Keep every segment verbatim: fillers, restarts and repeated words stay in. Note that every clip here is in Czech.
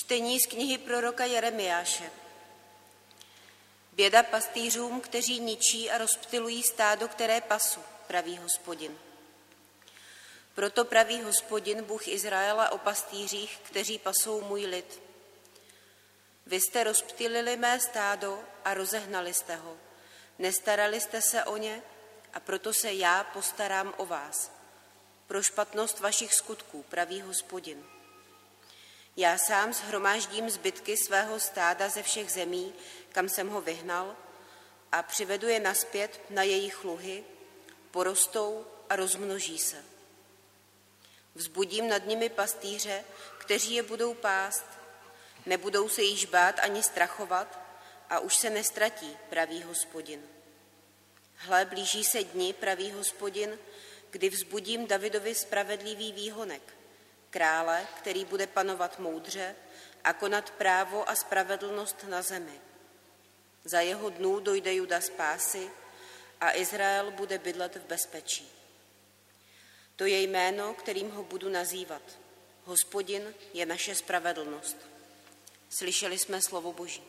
Čtení z knihy proroka Jeremiáše. Běda pastýřům, kteří ničí a rozptylují stádo, které pasu, praví Hospodin. Proto praví Hospodin, Bůh Izraela, o pastýřích, kteří pasou můj lid. Vy jste rozptylili mé stádo a rozehnali jste ho. Nestarali jste se o ně a proto se já postarám o vás. Pro špatnost vašich skutků, praví Hospodin. Já sám shromáždím zbytky svého stáda ze všech zemí, kam jsem ho vyhnal, a přivedu je nazpět na jejich luhy, porostou a rozmnoží se. Vzbudím nad nimi pastýře, kteří je budou pást, nebudou se již bát ani strachovat a už se nestratí, praví Hospodin. Hle, blíží se dni, praví Hospodin, kdy vzbudím Davidovi spravedlivý výhonek, krále, který bude panovat moudře a konat právo a spravedlnost na zemi. Za jeho dnů dojde Juda spásy a Izrael bude bydlet v bezpečí. To je jméno, kterým ho budu nazývat. Hospodin je naše spravedlnost. Slyšeli jsme slovo Boží.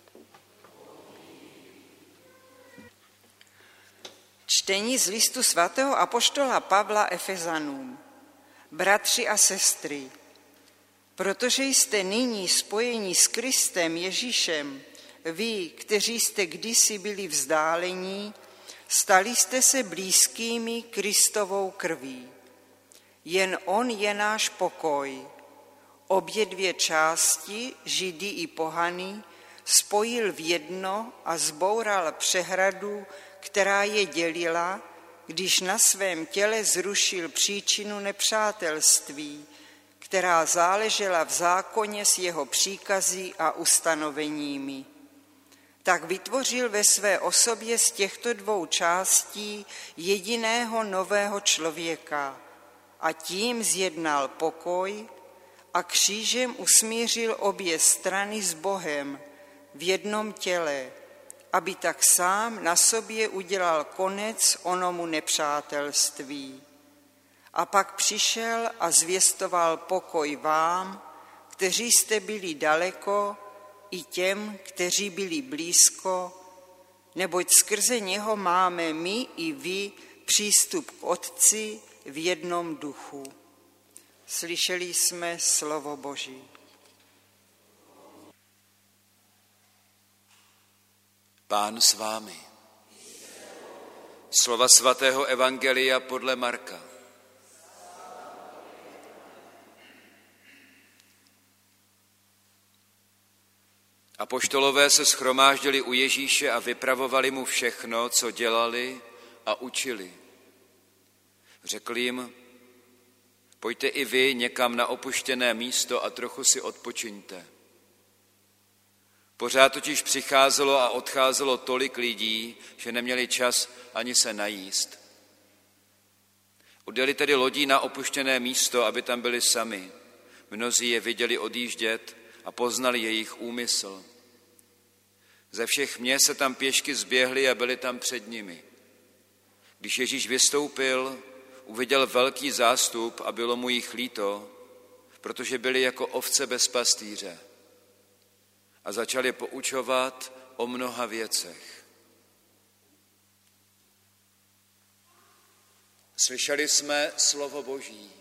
Čtení z listu svatého apoštola Pavla Efezanům. Bratři a sestry, protože jste nyní spojeni s Kristem Ježíšem, vy, kteří jste kdysi byli vzdálení, stali jste se blízkými Kristovou krví. Jen on je náš pokoj. Obě dvě části, Židy i pohany, spojil v jedno a zboural přehradu, která je dělila, když na svém těle zrušil příčinu nepřátelství, která záležela v zákoně s jeho příkazy a ustanoveními. Tak vytvořil ve své osobě z těchto dvou částí jediného nového člověka a tím zjednal pokoj a křížem usmířil obě strany s Bohem v jednom těle, aby tak sám na sobě udělal konec onomu nepřátelství. A pak přišel a zvěstoval pokoj vám, kteří jste byli daleko, i těm, kteří byli blízko, neboť skrze něho máme my i vy přístup k Otci v jednom duchu. Slyšeli jsme slovo Boží. Pán s vámi. Slova svatého evangelia podle Marka. Apoštolové se shromáždili u Ježíše a vypravovali mu všechno, co dělali a učili. Řekl jim, pojďte i vy někam na opuštěné místo a trochu si odpočiňte. Pořád totiž přicházelo a odcházelo tolik lidí, že neměli čas ani se najíst. Odjeli tedy lodí na opuštěné místo, aby tam byli sami. Mnozí je viděli odjíždět a poznali jejich úmysl. Ze všech měst se tam pěšky zběhli a byli tam před nimi. Když Ježíš vystoupil, uviděl velký zástup a bylo mu jich líto, protože byli jako ovce bez pastýře. A začali poučovat o mnoha věcech. Slyšeli jsme slovo Boží.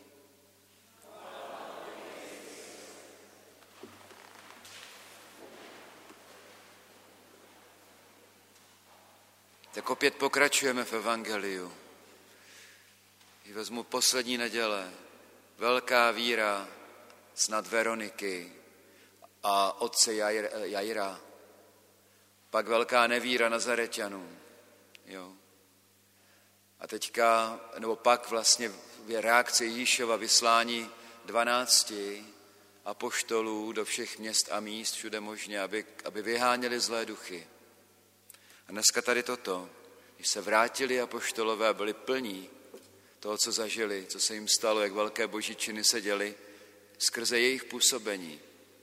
Tak opět pokračujeme v evangeliu. Vezmu poslední neděle. Velká víra snad Veroniky a otce Jaira. Pak velká nevíra Nazareťanů. Jo. A teďka, nebo pak vlastně je reakce Ježíšova vyslání dvanácti apoštolů do všech měst a míst, všude možně, aby, aby vyháněli zlé duchy. A dneska tady toto, když se vrátili apoštolové a byli plní toho, co zažili, co se jim stalo, jak velké boží činy se děly skrze jejich působení,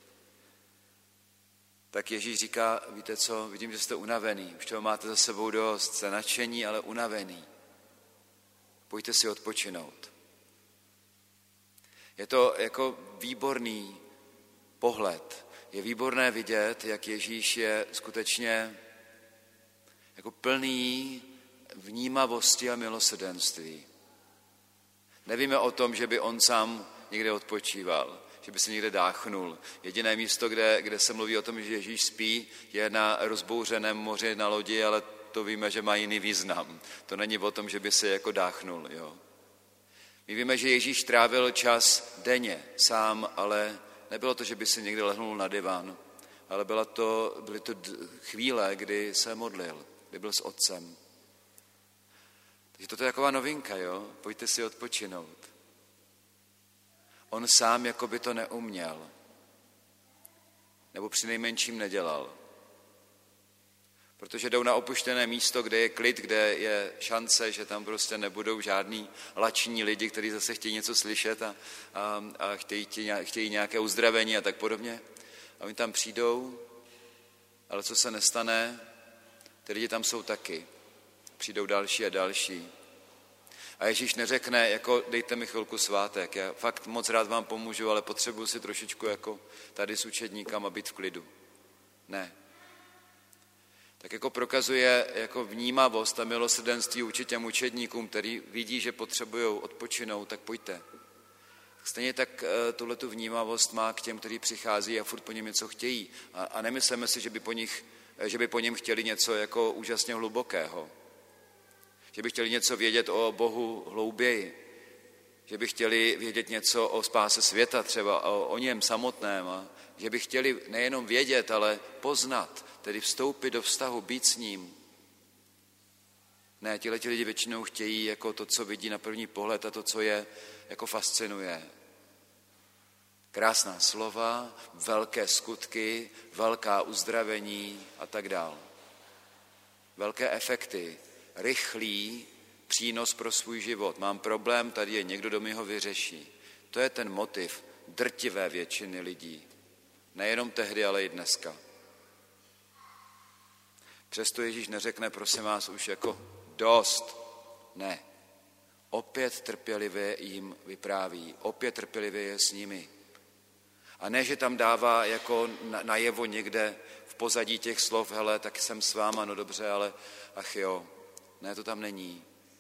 tak Ježíš říká, víte co, vidím, že jste unavený, už toho máte za sebou dost, jste nadšení, ale unavený. Pojďte si odpočinout. Je to jako výborný pohled je výborné vidět, jak Ježíš je skutečně jako plný vnímavosti a milosrdenství. Nevíme o tom, že by on sám někde odpočíval, že by se někde dáchnul. Jediné místo, kde, kde se mluví o tom, že Ježíš spí, je na rozbouřeném moři na lodi, ale to víme, že má jiný význam. To není o tom, že by se jako dáchnul. Jo. My víme, že Ježíš trávil čas denně sám, ale nebylo to, že by se někde lehnul na divan, ale byla to, byly to chvíle, kdy se modlil, kdy byl s otcem. Takže toto je taková novinka, jo? Pojďte si odpočinout. On sám jako by to neuměl. Nebo přinejmenším nedělal. Protože jdou na opuštěné místo, kde je klid, kde je šance, že tam prostě nebudou žádní lační lidi, kteří zase chtějí něco slyšet a, a, a chtějí, chtějí nějaké uzdravení a tak podobně. A oni tam přijdou, ale co se nestane, ty lidi tam jsou taky. Přijdou další a další. A Ježíš neřekne, jako dejte mi chvilku svátek, já fakt moc rád vám pomůžu, ale potřebuji si trošičku jako tady s učedníkama být v klidu. Ne. Tak jako prokazuje jako vnímavost a milosrdenství vůči těm učedníkům, který vidí, že potřebují odpočinout, tak pojďte. Stejně tak tuhletu vnímavost má k těm, kteří přichází a furt po něm něco chtějí. A, a nemyslíme si, že by po nich, že by po něm chtěli něco jako úžasně hlubokého. Že by chtěli něco vědět o Bohu hlouběji. Že by chtěli vědět něco o spáse světa třeba, o, o něm samotném. A že by chtěli nejenom vědět, ale poznat, tedy vstoupit do vztahu, být s ním. Ne, tihleti lidi většinou chtějí jako to, co vidí na první pohled a to, co je jako fascinuje. Krásná slova, velké skutky, velká uzdravení a tak dál. Velké efekty, rychlý přínos pro svůj život. Mám problém, tady je někdo, kdo mi ho vyřeší. To je ten motiv drtivé většiny lidí. Nejenom tehdy, ale i dneska. Přesto Ježíš neřekne, prosím vás, už jako dost. Ne. Opět trpělivě jim vypráví. Opět trpělivě je s nimi. A ne, že tam dává jako najevo někde v pozadí těch slov, hele, tak jsem s váma, no dobře, ale ach jo. Ne, to tam není.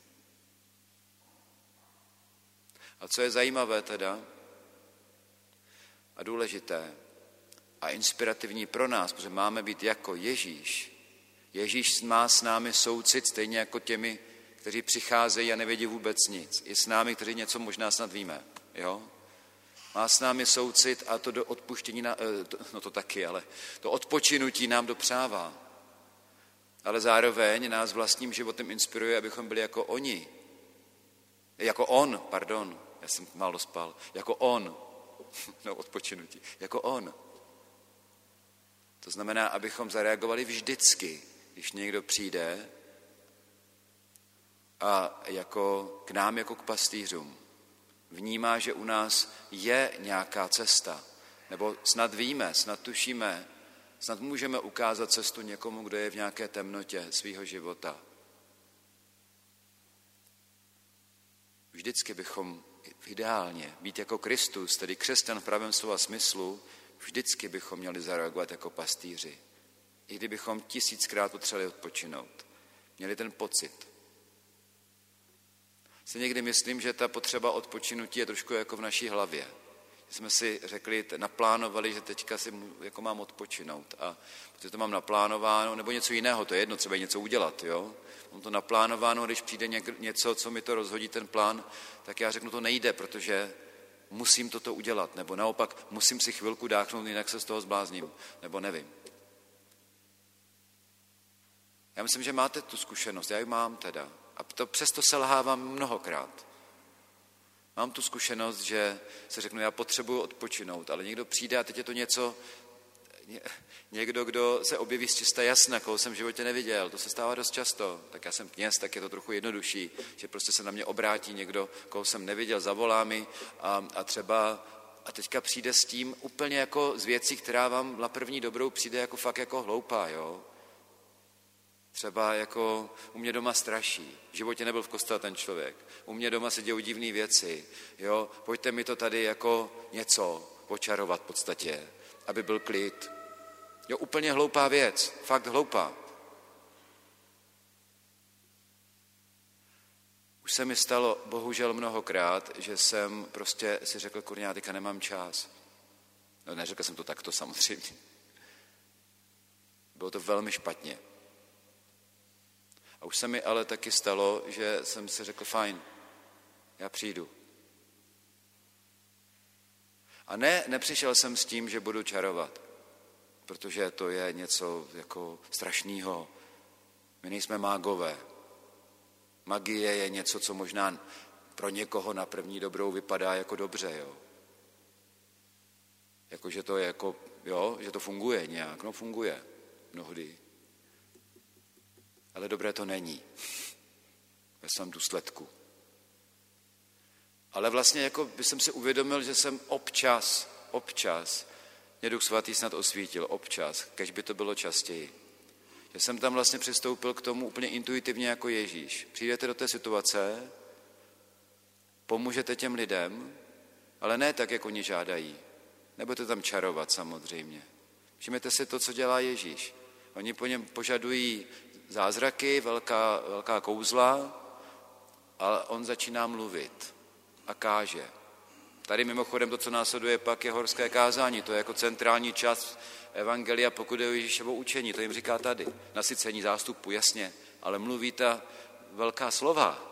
A co je zajímavé teda a důležité a inspirativní pro nás, protože máme být jako Ježíš. Ježíš má s námi soucit stejně jako těmi, kteří přicházejí a nevědí vůbec nic. I s námi, kteří něco možná snad víme. Jo? Má s námi soucit a to do odpuštění, no to taky, ale to odpočinutí nám dopřává. Ale zároveň nás vlastním životem inspiruje, abychom byli jako oni. Jako on, pardon, já jsem málo spal. Jako on, no odpočinutí, jako on. To znamená, abychom zareagovali vždycky, když někdo přijde a jako k nám, jako k pastýřům, vnímá, že u nás je nějaká cesta, nebo snad víme, snad tušíme, snad můžeme ukázat cestu někomu, kdo je v nějaké temnotě svého života. Vždycky bychom ideálně být jako Kristus, tedy křesťan v pravém slova smyslu, vždycky bychom měli zareagovat jako pastýři. I kdybychom tisíckrát potřebovali odpočinout. Měli ten pocit. Si někdy myslím, že ta potřeba odpočinutí je trošku jako v naší hlavě. Jsme si řekli, naplánovali, že teďka si jako mám odpočinout. A protože to mám naplánováno, nebo něco jiného, to je jedno, třeba něco udělat. Jo? Mám to naplánováno, když přijde něco, co mi to rozhodí ten plán, tak já řeknu, to nejde, protože musím toto udělat, nebo naopak musím si chvilku dáchnout, jinak se z toho zblázním, nebo nevím. Já myslím, že máte tu zkušenost, já ji mám teda. A to přesto selhávám mnohokrát. Mám tu zkušenost, že se řeknu, já potřebuji odpočinout, ale někdo přijde a teď je to něco, někdo, kdo se objeví z čista jasna, koho jsem v životě neviděl, to se stává dost často. Tak já jsem kněz, tak je to trochu jednodušší, že prostě se na mě obrátí někdo, koho jsem neviděl, zavolá mi a, a třeba a teďka přijde s tím úplně jako z věcí, která vám na první dobrou přijde jako fakt jako hloupá, jo. Třeba jako u mě doma straší. V životě nebyl v kostele ten člověk. U mě doma se dějí divné věci. Jo? Pojďte mi to tady jako něco počarovat v podstatě. aby byl klid. Jo, úplně hloupá věc, fakt hloupá. Už se mi stalo bohužel mnohokrát, že jsem prostě si řekl, kurňa, já teďka nemám čas. No, neřekl jsem to takto samozřejmě. Bylo to velmi špatně. A už se mi ale taky stalo, že jsem si řekl, fajn, já přijdu. A ne, nepřišel jsem s tím, že budu čarovat, protože to je něco jako strašného. My nejsme mágové. Magie je něco, co možná pro někoho na první dobrou vypadá jako dobře, jo. Jako, že to je jako, jo, že to funguje nějak, no funguje mnohdy. Ale dobré to není ve svém důsledku. Ale vlastně jako by jsem si uvědomil, že jsem občas, občas, mě Duch Svatý snad osvítil, občas, kež by to bylo častěji. Že jsem tam vlastně přistoupil k tomu úplně intuitivně jako Ježíš. Přijdete do té situace, pomůžete těm lidem, ale ne tak, jak oni žádají. Nebudete tam čarovat samozřejmě. Všimněte si to, co dělá Ježíš. Oni po něm požadují zázraky, velká, velká kouzla, ale on začíná mluvit a káže. Tady mimochodem to, co následuje pak, je horské kázání. To je jako centrální část evangelia, pokud je o Ježíšovo učení. To jim říká tady. Nasycení zástupu, jasně, ale mluví ta velká slova.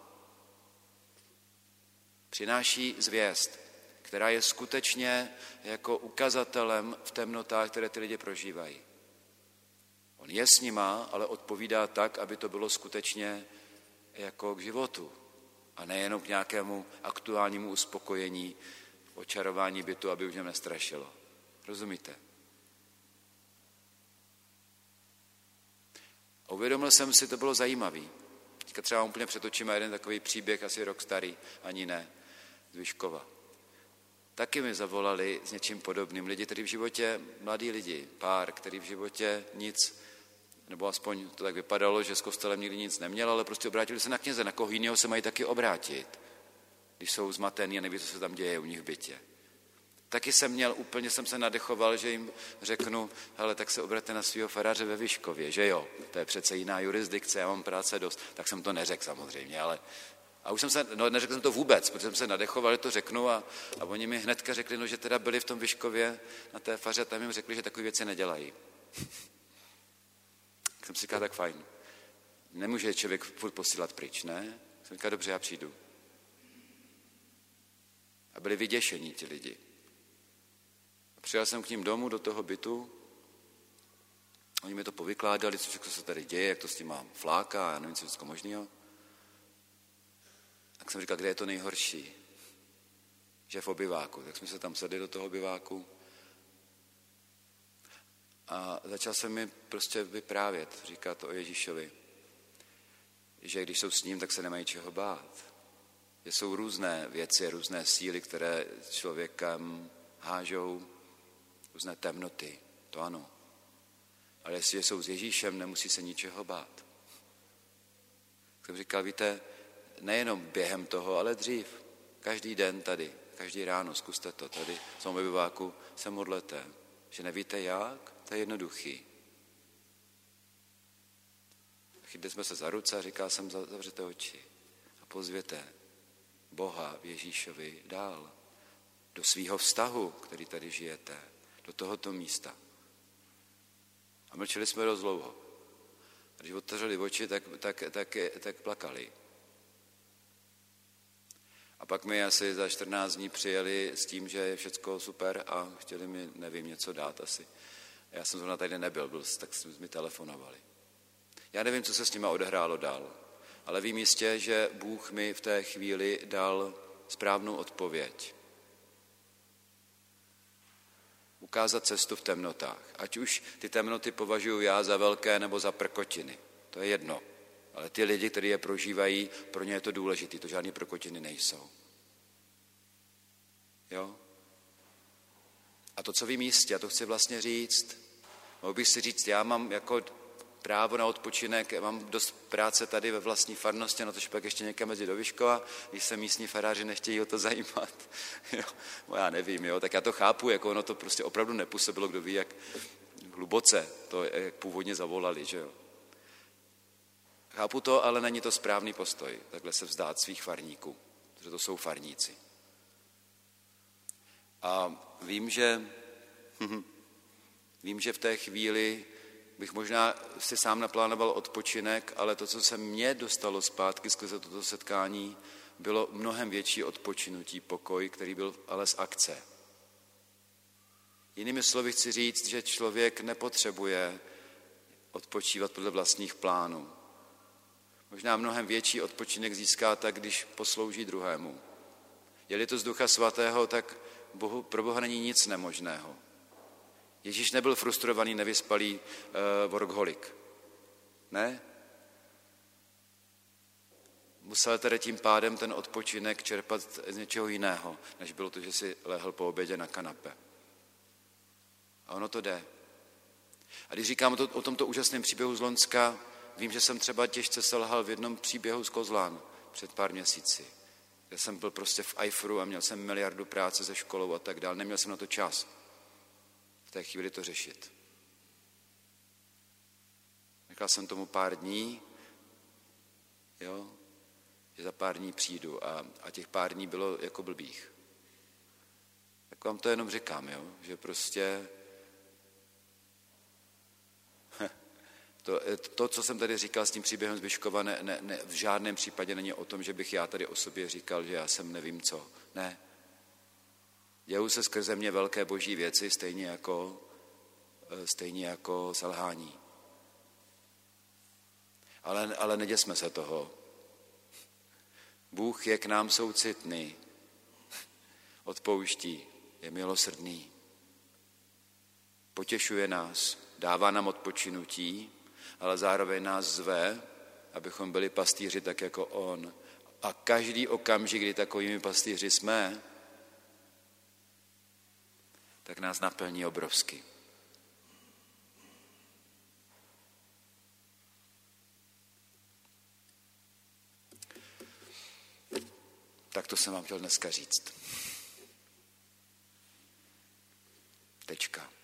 Přináší zvěst, která je skutečně jako ukazatelem v temnotách, které ty lidi prožívají. On je s nima, ale odpovídá tak, aby to bylo skutečně jako k životu. A nejenom k nějakému aktuálnímu uspokojení, očarování bytu, aby už mě nestrašilo. Rozumíte? A uvědomil jsem si, to bylo zajímavý. Teďka třeba úplně přetočíme jeden takový příběh, asi rok starý, ani ne, z Vyškova. Taky mi zavolali s něčím podobným. Lidi, kteří v životě, mladí lidi, pár, který v životě nic, nebo aspoň to tak vypadalo, že s kostelem nikdy nic neměl, ale prostě obrátili se na kněze, na koho jiného se mají taky obrátit, když jsou zmatení a neví, co se tam děje u nich v bytě. Taky jsem měl, úplně jsem se nadechoval, že jim řeknu, hele, tak se obraťte na svého faráře ve Vyškově, že jo, to je přece jiná jurisdikce, já mám práce dost, tak jsem to neřekl samozřejmě, ale a už jsem se, no neřekl jsem to vůbec, protože jsem se nadechoval, že to řeknu a, a oni mi hnedka řekli, no, že teda byli v tom Vyškově na té faře a tam jim řekli, že takové věci nedělají. Tak jsem si říkal, tak fajn. Nemůže člověk furt posílat pryč, ne? Jsem říkal, dobře, já přijdu. A byli vyděšení ti lidi. A přijel jsem k ním domů, do toho bytu. Oni mi to povykládali, co všechno se tady děje, jak to s tím mám fláka, já nevím, co všechno možného. Tak jsem říkal, kde je to nejhorší? Že v obyváku. Tak jsme se tam sedli do toho obyváku. A začal jsem mi prostě vyprávět, říkat o Ježíšovi, že když jsou s ním, tak se nemají čeho bát. Že jsou různé věci, různé síly, které člověkem hážou, různé temnoty, to ano. Ale jestli jsou s Ježíšem, nemusí se ničeho bát. Tak jsem říkal, víte, nejenom během toho, ale dřív, každý den tady, každý ráno, zkuste to tady, v tom obyváku se modlete, že nevíte jak, to je jednoduchý. Chytli jsme se za ruce a říkal jsem, zavřete oči a pozvěte Boha v Ježíšovi dál, do svýho vztahu, který tady žijete, do tohoto místa. A mlčeli jsme dost dlouho. A když otevřeli oči, tak, tak, tak, tak plakali. A pak mi asi za čtrnáct dní přijeli s tím, že je všecko super a chtěli mi, nevím, něco dát asi. Já jsem zrovna tady nebyl, byl, tak mi telefonovali. Já nevím, co se s nima odehrálo dál, ale vím jistě, že Bůh mi v té chvíli dal správnou odpověď. Ukázat cestu v temnotách. Ať už ty temnoty považuji já za velké nebo za prkotiny. To je jedno. Ale ty lidi, kteří je prožívají, pro ně je to důležité. To žádný prkotiny nejsou. Jo? A to, co vím jistě, a to chci vlastně říct, mohl bych si říct, já mám jako právo na odpočinek, já mám dost práce tady ve vlastní farnosti, na to, že pak ještě někam mezi do Vyškova, když se místní faráři nechtějí o to zajímat. Jo, já nevím, jo, tak já to chápu, jako ono to prostě opravdu nepůsobilo, kdo ví, jak hluboce to, jak původně zavolali, že jo. Chápu to, ale není to správný postoj, takhle se vzdát svých farníků, protože to jsou farníci. A vím, že vím, že v té chvíli bych možná si sám naplánoval odpočinek, ale to, co se mě dostalo zpátky skrze toto setkání, bylo mnohem větší odpočinutí, pokoj, který byl ale z akce. Jinými slovy chci říct, že člověk nepotřebuje odpočívat podle vlastních plánů. Možná mnohem větší odpočinek získá tak, když poslouží druhému. Je-li to z Ducha Svatého, tak Bohu, pro Boha není nic nemožného. Ježíš nebyl frustrovaný, nevyspalý uh, workholik. Ne? Musel tedy tím pádem ten odpočinek čerpat z něčeho jiného, než bylo to, že si lehl po obědě na kanape. A ono to jde. A když říkám to, o tomto úžasném příběhu z Loňska, vím, že jsem třeba těžce selhal v jednom příběhu z Kozlán před pár měsíci. Já jsem byl prostě v Eifru a měl jsem miliardu práce se školou a tak dál. Neměl jsem na to čas v té chvíli to řešit. Nechal jsem tomu pár dní, jo, že za pár dní přijdu a, a těch pár dní bylo jako blbých. Tak vám to jenom říkám, jo, že prostě to, to, co jsem tady říkal s tím příběhem z Vyškova, ne, ne, ne, v žádném případě není o tom, že bych já tady o sobě říkal, že já jsem nevím co. Ne. Dějou se skrze mě velké boží věci, stejně jako, stejně jako selhání. Ale, ale neděsme se toho. Bůh je k nám soucitný, odpouští, je milosrdný, potěšuje nás, dává nám odpočinutí, ale zároveň nás zve, abychom byli pastýři tak jako on. A každý okamžik, kdy takovými pastýři jsme, tak nás naplní obrovsky. Tak to jsem vám chtěl dneska říct. Tečka.